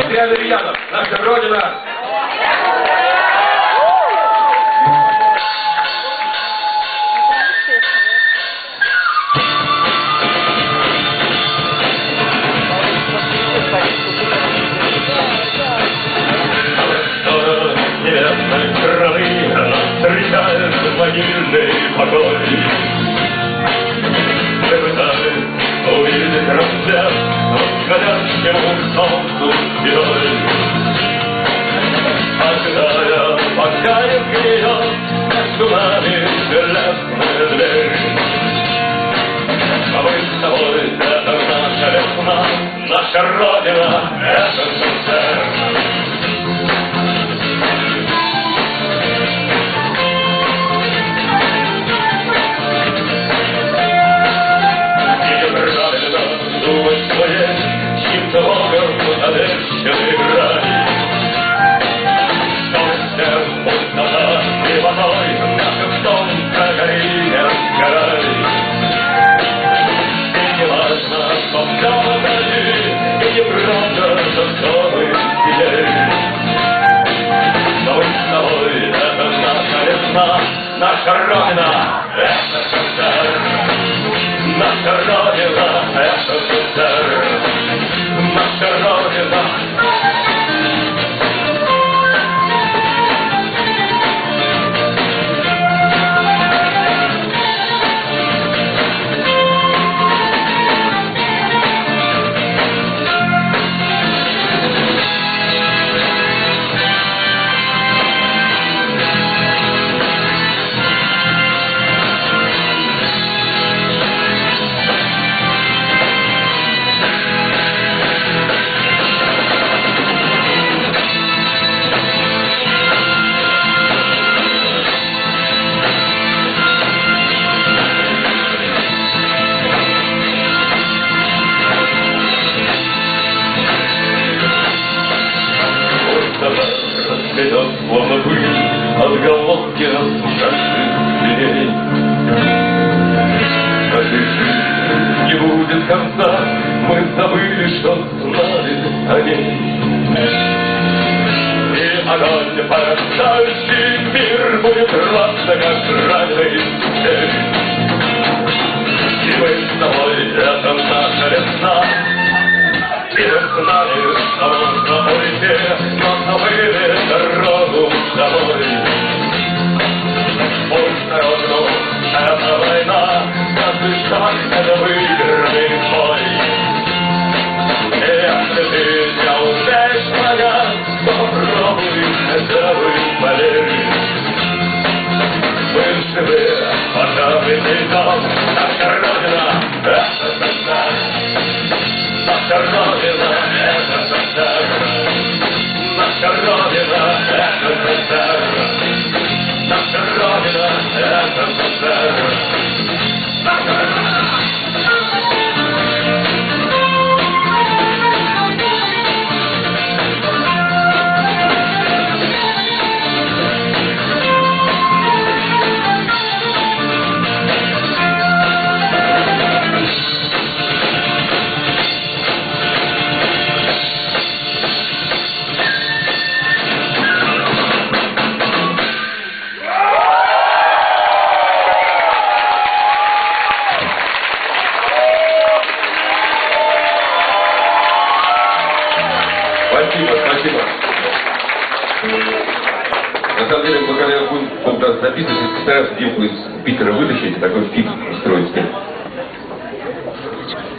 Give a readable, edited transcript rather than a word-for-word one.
Адриан Ильянов, наша Родина. Встречает могильный покой. Мы пытались увидеть рассвет восходящему солнцу спиной. Ожидая, пока не гниет между нами железная дверь. А мы с тобой — это наша весна, наша Родина — это СССР. Чьим-то богом обещанный рай. Что всем пустота и водой нашим солнце горит сгорай. И не важно, что все позади, и не правда, что мы теперь. Но мы с тобой — это наша весна, наша Родина — это СССР. Наша Родина — это СССР. Наша Родина. Расцветет, словно пыль, отголоски рассушавших дней. Нашей жизни не будет конца, мы забыли, что знали о ней. И огонь, порождающий мир, будет рваться, как раненый зверь. И мы с тобой — это наша весна. И мы знали, что можно уйти, но забыли дорогу домой. Пусть народу — это война, каждый шаг — это выигранный бой. И если ты не умеешь понять, то попробуй хотя бы поверить. Мы живые, пока мы не идем, наша Родина — это СССР. Наша Родина — это СССР. Наша Родина — это СССР. Наша Родина — это СССР. Наша Родина. Спасибо. На самом деле, мы когда будем записывать, постараемся Димку из Питера вытащить, такой фильм устроить с ним.